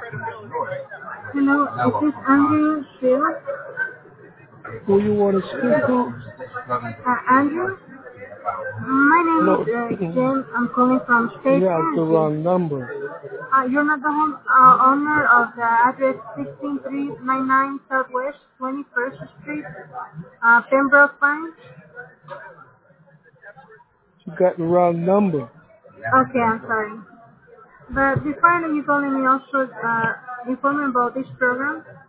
Hello, is this Andrew Shield? Who you want to speak to? Andrew? My name is No, Jen. I'm calling from State you have the Energy. wrong number. You're not the home owner of the address 16399 Southwest 21st Street, Pembroke Pines? You got the wrong number. Okay, I'm sorry. But before I know, you calling me also inform me about this program.